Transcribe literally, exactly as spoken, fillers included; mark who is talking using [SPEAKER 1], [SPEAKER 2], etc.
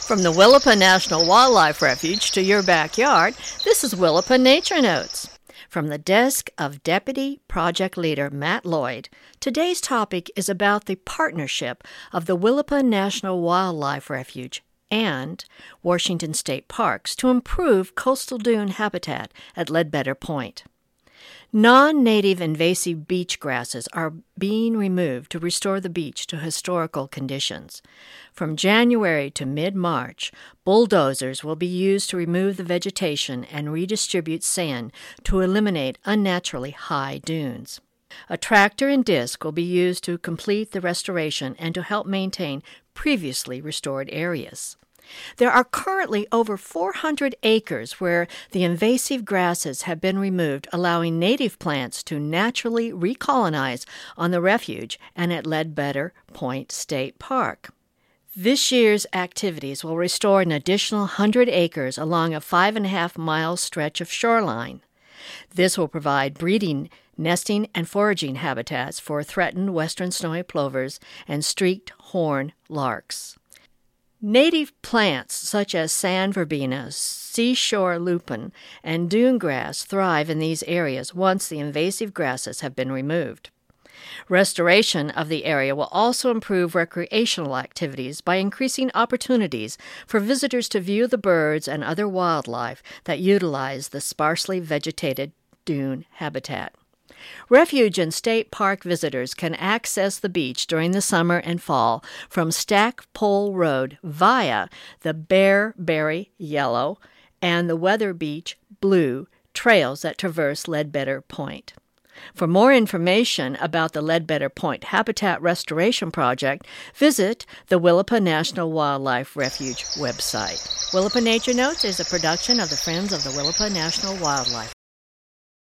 [SPEAKER 1] From the Willapa National Wildlife Refuge to your backyard, this is Willapa Nature Notes. From the desk of Deputy Project Leader Matt Lloyd, today's topic is about the partnership of the Willapa National Wildlife Refuge and Washington State Parks to improve coastal dune habitat at Ledbetter Point. Non-native invasive beach grasses are being removed to restore the beach to historical conditions. From January to mid-March, bulldozers will be used to remove the vegetation and redistribute sand to eliminate unnaturally high dunes. A tractor and disc will be used to complete the restoration and to help maintain previously restored areas. There are currently over four hundred acres where the invasive grasses have been removed, allowing native plants to naturally recolonize on the refuge and at Ledbetter Point State Park. This year's activities will restore an additional one hundred acres along a five and a half mile stretch of shoreline. This will provide breeding, nesting, and foraging habitats for threatened western snowy plovers and streaked horn larks. Native plants such as sand verbena, seashore lupin, and dune grass thrive in these areas once the invasive grasses have been removed. Restoration of the area will also improve recreational activities by increasing opportunities for visitors to view the birds and other wildlife that utilize the sparsely vegetated dune habitat. Refuge and state park visitors can access the beach during the summer and fall from Stackpole Road via the Bearberry Yellow and the Weather Beach Blue trails that traverse Ledbetter Point. For more information about the Ledbetter Point Habitat Restoration Project, visit the Willapa National Wildlife Refuge website. Willapa Nature Notes is a production of the Friends of the Willapa National Wildlife